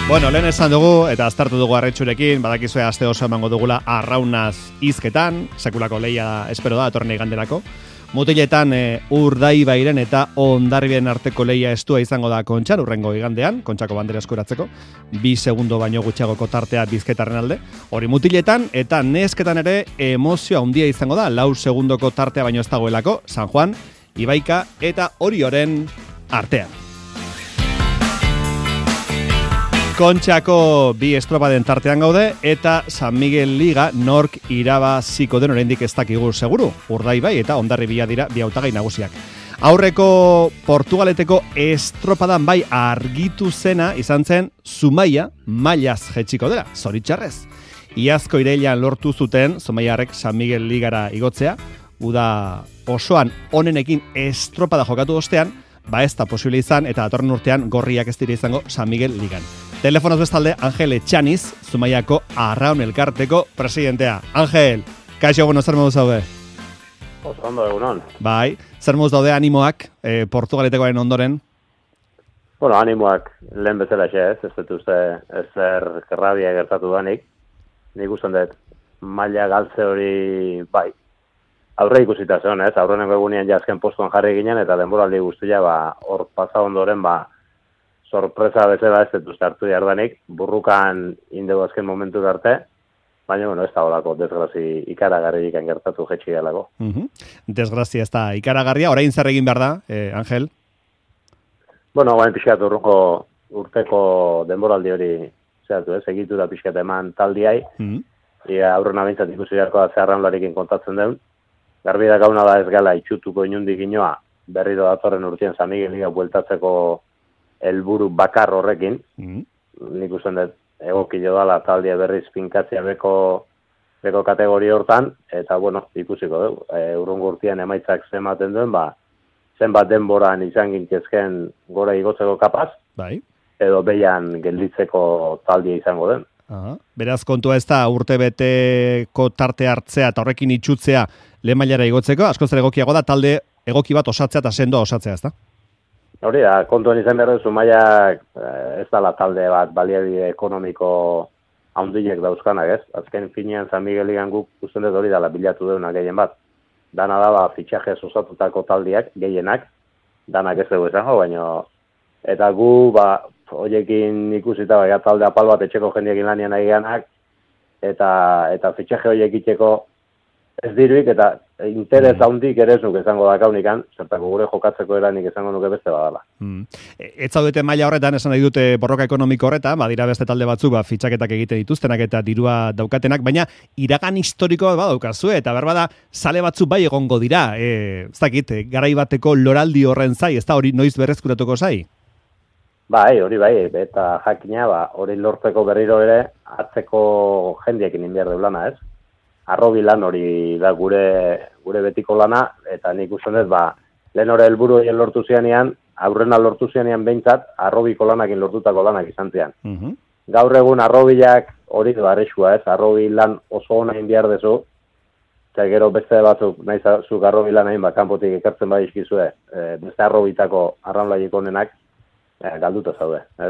Bueno, lehen esan dugu eta aztertu dugu Arretxurekin, badakizue aste oso emango dugula arraunaz hizketan, sekulako lehia espero da, etorren iganderako. Mutiletan Urdaibairen eta Hondarribiaren arteko lehia estua izango da Kontxan, urrengo igandean, Kontxako bandera eskuratzeko, 2 segundo baino gutxiagoko tartea Bizkaitarren alde. Hori mutiletan eta nesketan ere emozio handia izango da, 4 segundoko tartea baino ez dagoelako, San Juan, Ibaika eta Orioren artean. Kontxako 2 estropaden tartean gaude eta San Miguel Liga nork irabaziko den oraindik ez dakigu seguru. Urdaibai eta Hondarribia dira bi hautagai nagusiak. Aurreko Portugaleteko estropadan bai argitu zena izan zen Zumaia mailaz jetxiko dela, zoritxarrez. Iazko irailean lortu zuten Zumaiarrek San Miguel Ligara igotzea, uda osoan onenekin estropada jokatu ostean, ba ez da posible izan eta datorren urtean gorriak ez dira izango San Miguel Ligan. Telefonoz bestalde, Angel Etxaniz, Zumaiako Arraun Elkarteko presidentea. Angel, kaixo egun, zer moduz daude? Oso ondo egunon. Bai, zer moduz daude animoak Portugaletekoaren ondoren? Bueno, animoak lehen bezala ez dut uste ezer kerrabia gertatu danik. Nik usten dut maila galtze hori, bai, aurre ikusita zen, aurreneko egunean jazken postuan jarri ginen, eta denboraldi guztia, hor pasa ondoren, sorpresa bezala ez dut uste hartu jardanik, burrukan indego azken momentu arte, baina, ez da holako desgrazi ikaragarriak gertatu jetxi galako. Desgrazia ez da ikaragarria, orain zer egin behar da, Angel? Bueno, baina pixkat urteko denboraldi hori, segitu da pixkat eman taldiai, aurrena bintzat ikusi jarko da zeharraunlarekin kontatzen den, garbi da gauna da ez gala itxutuko inundik inoa, berriro datorren urtean San Miguel Liga bueltatzeko helburu bakar horrekin, nik usten dut egoki jo dala taldia berriz finkatzea beko kategoria hortan, eta bueno, ikusiko dugu, urrungo urtean emaitzak zenbaten duen, zenbat denboran izan gintezken gora igotzeko kapaz, bai, edo behian gelditzeko taldia izango den. Beraz, kontua ez da urtebeteko tarte hartzea eta horrekin itxutzea lehen mailara igotzeko, askoz ere egokiago da talde egoki bat osatzea eta sendoa osatzea, ez da? Hori da, kontuan izan behar duzu Zumaiak ez dala talde bat baliabide ekonomiko handiek dauzkanak, ez? Azken finean San Miguel Ligan guk usten dut hori dala bilatu deuna gehien bat. Dana da, fitxaje osatutako taldiak, gehienak, danak ez dugu izango, baina eta gu, horiekin ikusita, talde apal bat etxeko jendiekin lanian nahianak, eta fitxaje horiek itxeko ez diruik, eta interes handik ere ez nuke izango dakaunikan, zertako gure jokatzeko eranik izango nuke beste badala. Ez zaudete maila horretan, esan nahi dute borroka ekonomiko horretan, badira beste talde batzuk fitxaketak egiten dituztenak eta dirua daukatenak, baina iragan historiko bat badaukazue, eta berbada sale batzuk bai egongo dira, ez dakit, garai bateko loraldi horren zai, ez da hori noiz berrezkuratuko zai? Bai, hori bai, eta jakina, hori lortzeko berriro ere, atzeko jendiekin inbiar deulana, ez? Arrobi lan hori da gure betiko lana, eta nik usten dut, lehen hori helburu horien lortu zianean, aurrena lortu zianean behintzat, arrobiko lanakin lortutako lanak izan zian. Gaur egun arrobilak hori du arrexua, ez? Arrobi lan oso hona inbiar dezu, eta gero beste batzuk, nahi zuk arrobi lan hain, kanpotik ekartzen bai izkizue, beste arrobitako arraunlaik onenak, galduta zaude, ez?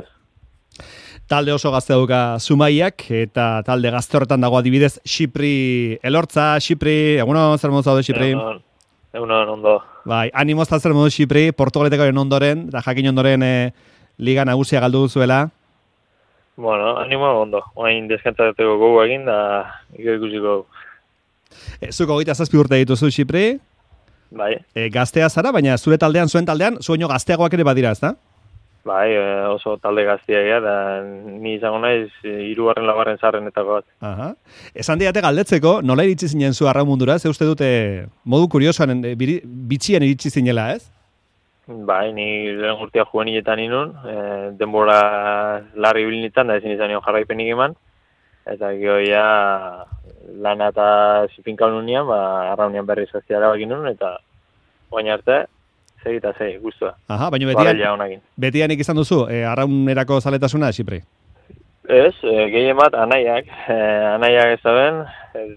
Talde oso gazte duka Zumaiak, eta talde gazte horretan dago adibidez Xipri Elortza. Xipri, egunon, zer modu zaude Xipri? Egunon, ondo. Bai, animoz zer modu Xipri, Portugaletekoaren ondoren, eta jakin ondoren Liga nagusia galdu duzuela? Bueno, animo ondo. Oain deskantzateko gogu egin, da ikusiko. Zuko 27 urte dituzu Xipri? Bai. Gaztea zara, baina zuen taldean, zueno gazteagoak ere badira, ez da? Bai, oso talde gaztia egia, da ni izango naiz 3. 4. zarrenetako bat. Esan diate galdetzeko, nola iritsi zinen zu arraun mundura, ze uste dute modu kuriosoan, bitxien iritsi zinela, ez? Bai, ni lehen urtea juveniletan inun, denbora larri bilinitan, da ezin izan nion jarraipenik eman, eta gero ja lana eta zifinkaun unian, arraunean berriz gaztiara bakin nun, eta oain arte, segita guztua. Baina betianik izan duzu, arraunerako zaletasuna, Xipri? Ez, gehien bat anaiak ez da ben,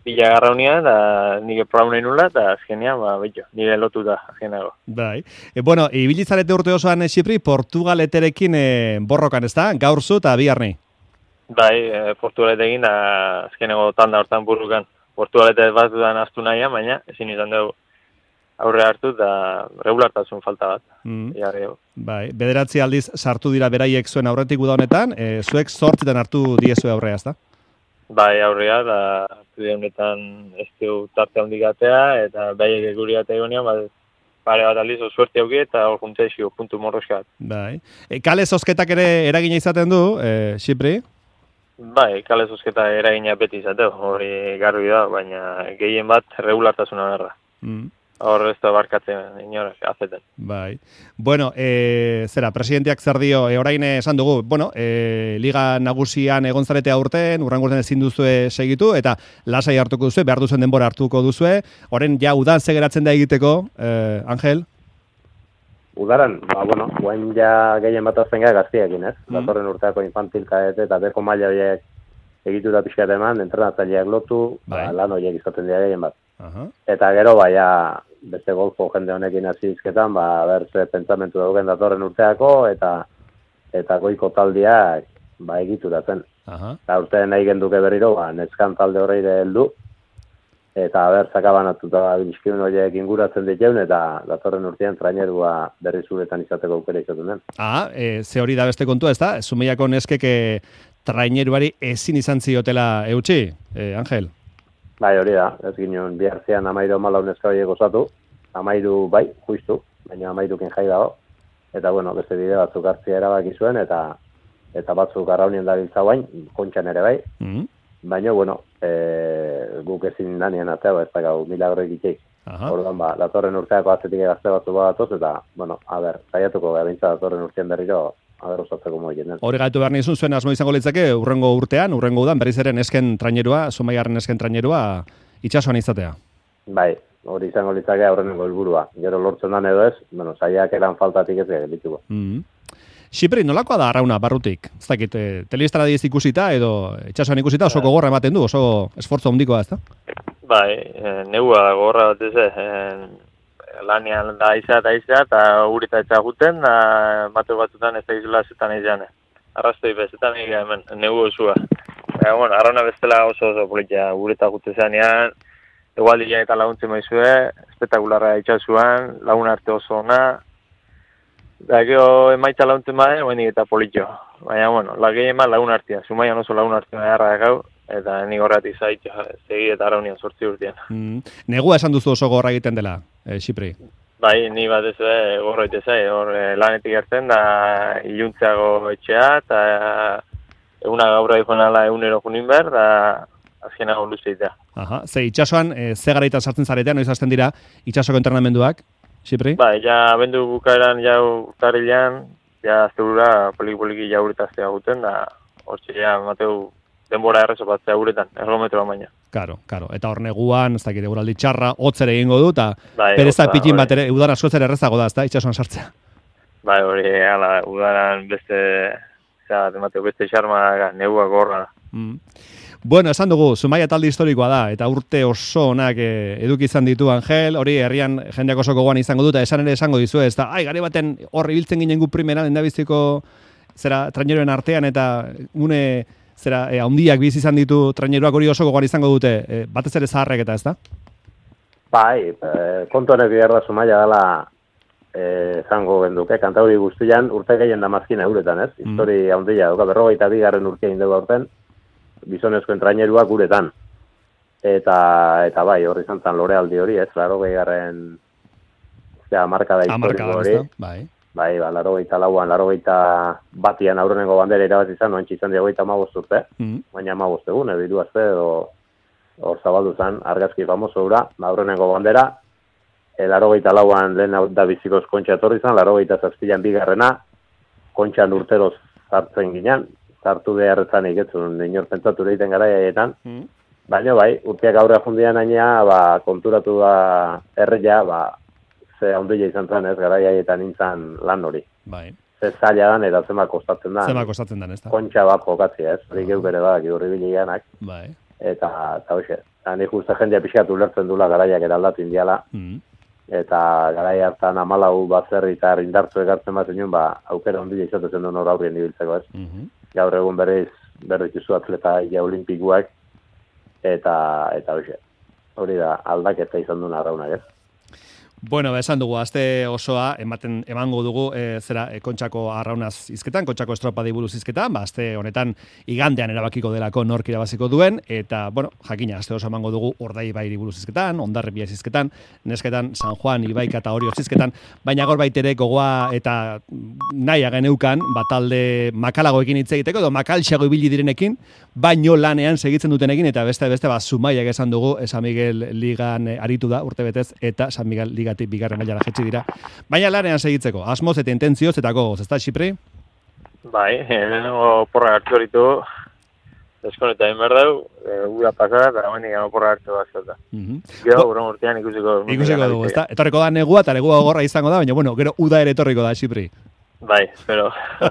pila garraunia, eta nire proba nahi nula, eta azkenean, nire lotu da, azkenago. Bai. Bueno, ibilizarete urte osoan, Xipri, Portugaleterekin borrokan, ez da? Gaur zu eta biharni. Bai, Portugaletekin, azkenago tanda hortan burrukan. Portugalete bat dudan astu nahian, baina ezin izan dugu aurre hartu eta regulartasun falta bat. Bai, 9 aldiz sartu dira beraiek zuen aurretik uda honetan, zuek 8 hartu diezue aurrea, ezta? Bai, aurrea, da hartu dira honetan ez du tarte handik atea, eta beraiek guri atea egonean, pare bat aldiz suerte auki eta hor juntzeixio, puntu morroska bat. Bai. Kale zozketak ere eragina izaten du, Xipri? Bai, kale zozketa eragina beti izateu, hori garbi da, baina gehien bat regulartasuna berda. Hor ez da barkatzen inorak azeten. Bai. Bueno, presidenteak zer dio, orain esan dugu, bueno, liga nagusian egon zarete aurten, urrengo urten ezin duzue segitu, eta lasai hartuko duzue, behar duzen denbora hartuko duzue, orain ja udan zegeratzen da egiteko, Angel? Udaran, guen ja gehien bat azten gara gaztiekin, ez? Datorren urteako infantilka eta beko maila horiek egitu da pixkat eman, entrenatzaileak lotu, lan horiek izaten dira gehien bat. Eta gero, beste golfo jende honekin hasi izketan, berze pentsamentu dauken datorren urteako, eta goiko taldiak egituratzen. Eta urtean nahi genduke berriro, neskan talde horreire heldu, eta zakabanatuta bizkiun horiek inguratzen dituen, eta datorren urtean trainerua berri zuretan izateko aukera izaten den. Ze hori da beste kontua, ez da? Zumeiako neskek traineruari ezin izan ziotela eutxi, Angel? Bai, hori da, ez ginen bihartzean 13 neska horiek osatu, 13 bai, justu, baina 13ken jai dago, eta beste bide batzuk hartzia erabaki zuen, eta batzuk arraunien dabiltza guain, kontxan ere bai, baina, guk ezin danien atea, ez da gau milagro egiteik. Orduan, datorren urteako atzetik gazte batzu badatoz, eta, zaiatuko gabintza datorren urtean berriro, osatzeko moien. Hori gaitu behar nizun zuen asmo izango litzake, urrengo udan, berriz ere nesken trainerua, Zumaiarren nesken trainerua, itxasuan izatea. Bai, hori izango litzake aurrenengo helburua. Gero lortzen dan edo ez, saiak eran faltatik ez gelituko. Xipri, nolakoa da arrauna barrutik? Ez dakit, telebistara diez ikusita edo itxasuan ikusita oso gogorra ematen du, oso esfortzo handikoa, ez da? Bai, negua gogorra bat ez, lanian da izea eta urita etxaguten, mate batzutan ez da izula zetan izan. Arrastoi bezetan egia hemen, negu osua. Arrauna bestela oso politia, urita gute zeanean, egualdia eta laguntzen maizue, espetakularra itxasuan, lagun arte oso ona, da gero emaitza laguntzen baden, oenik eta politio. Baina, lagei eman lagun artea, Zumaian oso lagun artea beharra gau, eta nik horretik zaitu, segi eta araunian 8 urtean. Negua esan duzu oso gorra egiten dela, Xipri? Bai, ni bat ez gorra egite hor lanetik gertzen da iluntzeago etxea, eta eguna gaurra dikoen ala egunero junin behar, da azkenago luzeitea. Ze itxasoan, ze garaitan sartzen zaretean, noiz hasten dira itxasoko entrenamenduak, Xipri? Bai, ja bendu bukaeran jau urtarilean, ja aztegura poliki jauritaztea guten, da hortxe ja mateu denbora errezo batzea guretan, errometroa baina. Karo. Eta hor neguan, ez dakit, eguraldi txarra, hotzere egingo du, eta pereza pitin bat ere, udan askoz ere errezago da, ez da, itxasuan sartzea. Bai, hori, udaran beste, beste xarma negua gorra da. Bueno, esan dugu, Zumaia talde historikoa da, eta urte oso onak eduki izan ditu Angel, hori herrian jendeak oso gogoan izango dut, esan ere esango dizu, ez da, gare baten hor ibiltzen ginen gu primeran, endabiziko, traineroen artean, eta gune, handiak bizi izan ditu traineroak hori oso gogoan izango dute, batez ere zaharrek eta ez da? Bai, kontu honek behar da Zumaia dela zango genduke, kantauri guztian urte gehien damazkin euretan, ez? Histori handia, 42. urtea indegu aurten, bizonezkoen traineruak guretan. Eta bai, horri izan zan Lorealdi hori, ez? 80. Marka da historiko hori. Bai, 84an, 81an aurrenengo bandera irabazi izan, noentxe izan dira 15 urte, baina 15 egun, edo 2 aste, edo hor zabaldu zen, argazki famoso hura, aurrenengo bandera, 84an lehen da bizikoz kontxa etorri izan, 87an bigarrena, kontxan urteroz sartzen ginen, sartu beharretan iketzun, inor pentsatu egiten garaiaietan, baina bai, urteak aurre jundian aina, konturatu da erreia, ze handia izan zen, ez, garaiaietan nintzen lan hori. Bai. Ze zaila dan, eta zema kostatzen da. Ez da. Kontxa bat jokatzea, ez, hori geuk ere da, giurri bilianak. Bai. Eta hoxe, Nik uste jendea pixkat ulertzen dula garaiak eraldatu indiala. Eta garai hartan 14 baserritar indartzu egartzen bat zenuen, aukera ondila izatezen duen hor aurrien ibiltzeko, ez? Gaur egun berrikizu atleta ia olimpikuak, eta hori da aldaketa izan duen arraunak, ez? Bueno, esan dugu, aste osoa emango dugu Kontxako arraunaz izketan, Kontxako estropadei buruz izketan, aste honetan igandean erabakiko delako nork irabaziko duen, eta, jakina, aste osoa emango dugu Urdaibairi buruz izketan, Hondarribia izketan, nesketan San Juan, Ibaika eta Orioz izketan, baina gaur baitere gogoa eta nahi geneukan, talde makalagoekin hitz egiteko, edo makaltxago ibili direnekin, baino lanean segitzen dutenekin, eta beste Zumaiak esan dugu, San Miguel Ligan aritu da urtebetez, eta San Miguel Ligatik bigarren mailara jetzi dira. Baina lanean segitzeko, asmoz eta intentzioz eta gogoz, ez da, Xipri? Bai, lehenengo porra hartu horitu, eskoneta egin behar dau, ura pasara, eta gauenik gano porra hartu bazkota. Gero, urren urtean ikusiko dugu, ez da? Etorriko da negua, eta negua gogorra izango da, baina, gero uda ere etorriko da, Xipri. Bai, espero.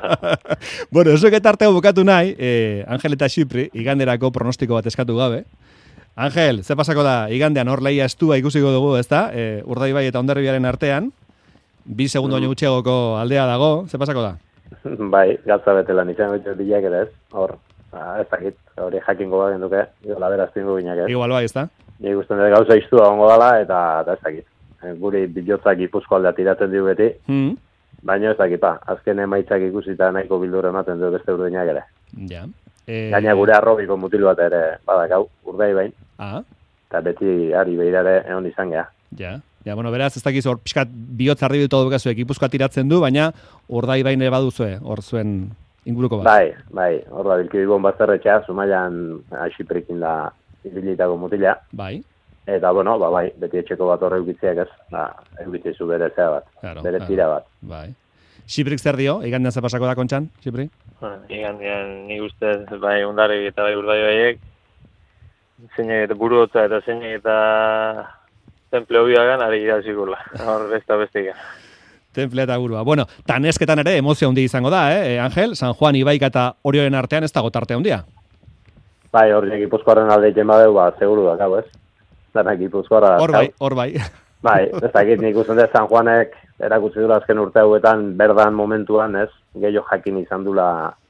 Eso etarteko bukatu nahi, Angel eta Xipri, iganderako pronostiko bat eskatu gabe. Angel, ze pasako da, igandean hor lehia estua ikusiko dugu, ez da? Urdaibai eta Hondarribiaren artean, 2 segundo baino gutxiagoko aldea dago, ze pasako da? Bai, gatza betelan izango ditu bilak ere ez, hor, ez dakit, hori jakingo bagen duke, labera azpingo ginak ez. Igual bai, ez da? Nik usten dut gauza iztua ongo dala, eta ez dakit. Guri bilotzak Gipuzko aldea tiratzen dugu beti, baina ez dakit, azken emaitzak ikusita nahiko bildura ematen du beste urdinak ere. Ja. Gaina gure arrobiko mutil bat ere badakau, Urdaibain. Eta beti ari behirare egon izan geha. Ja, beraz, ez dakiz hor pixkat bihotz ardibitu dukazu Gipuzkoa tiratzen du, baina Urdaibain ere baduzue, hor zuen inguruko bat. Bai, hor da bilki bibon bazterretxea, Zumaian Xiprikin da ibilitako mutila. Bai. Eta, bai, beti etxeko bat horre eukitzeak ez, eukitzezu bere zea bat, bere tira bat. Bai. Xiprik zer dio, igandean ze pasako da Kontxan, Xipri? Igandean nik ustez, bai, Hondarribia eta bai Urdaibaiek, zeinek eta buruotza eta zeinek eta temple hobiagan ari irazikula, hor besta bestik. Temple eta burua. Bueno, tanesketan ere emozio handi izango da, Angel? San Juan, Ibaika eta Orioren artean ez dago tarte handia. Bai, hor Gipuzkoaren alde egiten badeu, seguru da, gau ez? Zanak Gipuzkoara... Hor bai. Bai, ez dakit nik usten dut San Juanek erakutsi dula azken urte hauetan berdan momentuan, ez? Gehiago jakin izan dula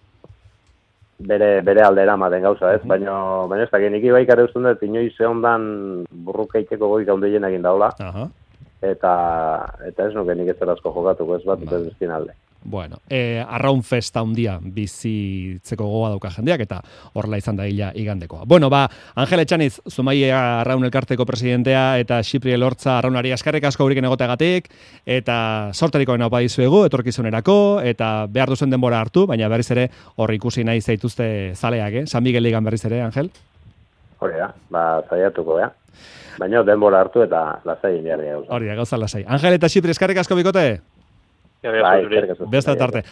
bere aldera ematen gauza, ez? Baina ez dakit nik Ibaikare usten dut inoiz ondan burrukeiteko goik haundeien egin daula. Eta ez nuke nik ez asko jokatuko, ez bat, ez bezkin alde. Bueno, arraun festa handia bizitzeko gogoa dauka jendeak eta horrela izan da igandekoa. Bueno, Angel Etxaniz, Zumaia Arraun Elkarteko presidentea eta Xipri Elortza arraunari askarrik asko auriken egoteagatik eta sorteriko opa dizuegu etorkizunerako eta behar duzen denbora hartu, baina berriz ere hor ikusi nahi zaituzte zaleak, San Miguel Ligan berriz ere, Angel? Hori da, zaiatuko, baina denbora hartu eta lasai behar gauza. Hori da, gauza lasai. Angel eta Xipri eskarrik asko bikote? Bai, beste tarte.